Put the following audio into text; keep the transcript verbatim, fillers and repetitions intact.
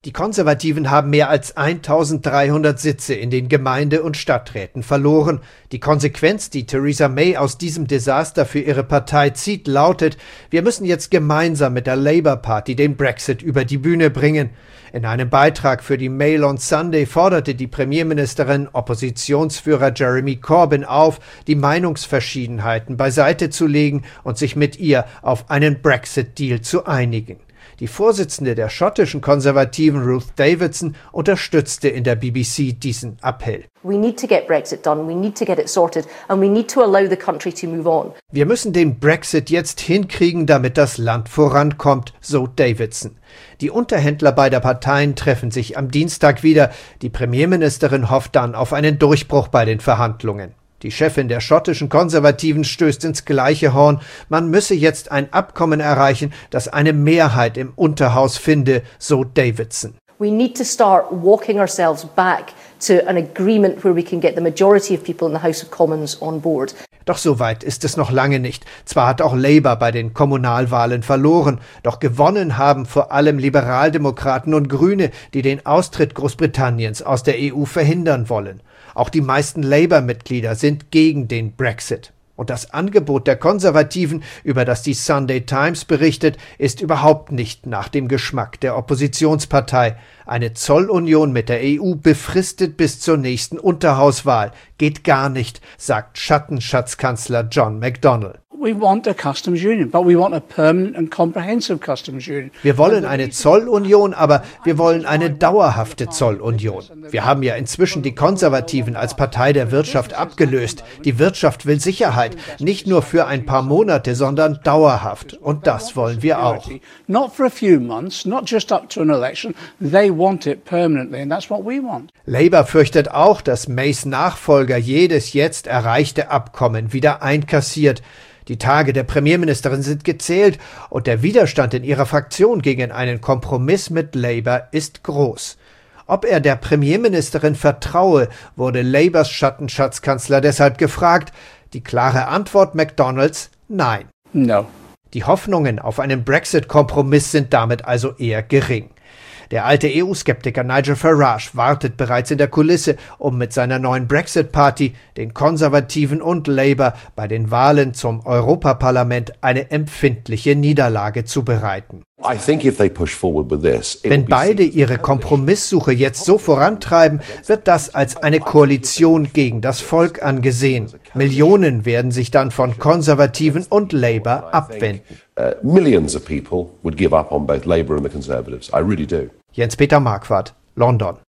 Die Konservativen haben mehr als eintausenddreihundert Sitze in den Gemeinde- und Stadträten verloren. Die Konsequenz, die Theresa May aus diesem Desaster für ihre Partei zieht, lautet: Wir müssen jetzt gemeinsam mit der Labour Party den Brexit über die Bühne bringen. In einem Beitrag für die Mail on Sunday forderte die Premierministerin Oppositionsführer Jeremy Corbyn auf, die Meinungsverschiedenheiten beiseite zu legen und sich mit ihr auf einen Brexit-Deal zu einigen. Die Vorsitzende der schottischen Konservativen Ruth Davidson unterstützte in der B B C diesen Appell. We need to get Brexit done, we need to get it sorted and we need to allow the country to move on. Wir müssen den Brexit jetzt hinkriegen, damit das Land vorankommt, so Davidson. Die Unterhändler beider Parteien treffen sich am Dienstag wieder. Die Premierministerin hofft dann auf einen Durchbruch bei den Verhandlungen. Die Chefin der schottischen Konservativen stößt ins gleiche Horn. Man müsse jetzt ein Abkommen erreichen, das eine Mehrheit im Unterhaus finde, so Davidson. We need to start walking ourselves back to an agreement where we can get the majority of people in the House of Commons on board. Doch so weit ist es noch lange nicht. Zwar hat auch Labour bei den Kommunalwahlen verloren, doch gewonnen haben vor allem Liberaldemokraten und Grüne, die den Austritt Großbritanniens aus der E U verhindern wollen. Auch die meisten Labour-Mitglieder sind gegen den Brexit. Und das Angebot der Konservativen, über das die Sunday Times berichtet, ist überhaupt nicht nach dem Geschmack der Oppositionspartei. Eine Zollunion mit der E U befristet bis zur nächsten Unterhauswahl. Geht gar nicht, sagt Schattenschatzkanzler John McDonnell. We want a customs union, but we want a permanent and comprehensive customs union. Wir wollen eine Zollunion, aber wir wollen eine dauerhafte Zollunion. Wir haben ja inzwischen die Konservativen als Partei der Wirtschaft abgelöst. Die Wirtschaft will Sicherheit, nicht nur für ein paar Monate, sondern dauerhaft. Und das wollen wir auch. Not for a few months, not just up to an election. They want it permanently, and that's what we want. Labour fürchtet auch, dass Mays Nachfolger jedes jetzt erreichte Abkommen wieder einkassiert. Die Tage der Premierministerin sind gezählt und der Widerstand in ihrer Fraktion gegen einen Kompromiss mit Labour ist groß. Ob er der Premierministerin vertraue, wurde Labours Schattenschatzkanzler deshalb gefragt. Die klare Antwort McDonnells: Nein. No. Die Hoffnungen auf einen Brexit-Kompromiss sind damit also eher gering. Der alte E U-Skeptiker Nigel Farage wartet bereits in der Kulisse, um mit seiner neuen Brexit-Party den Konservativen und Labour bei den Wahlen zum Europaparlament eine empfindliche Niederlage zu bereiten. Wenn beide ihre Kompromisssuche jetzt so vorantreiben, wird das als eine Koalition gegen das Volk angesehen. Millionen werden sich dann von Konservativen und Labour abwenden. Jens-Peter Marquardt, London.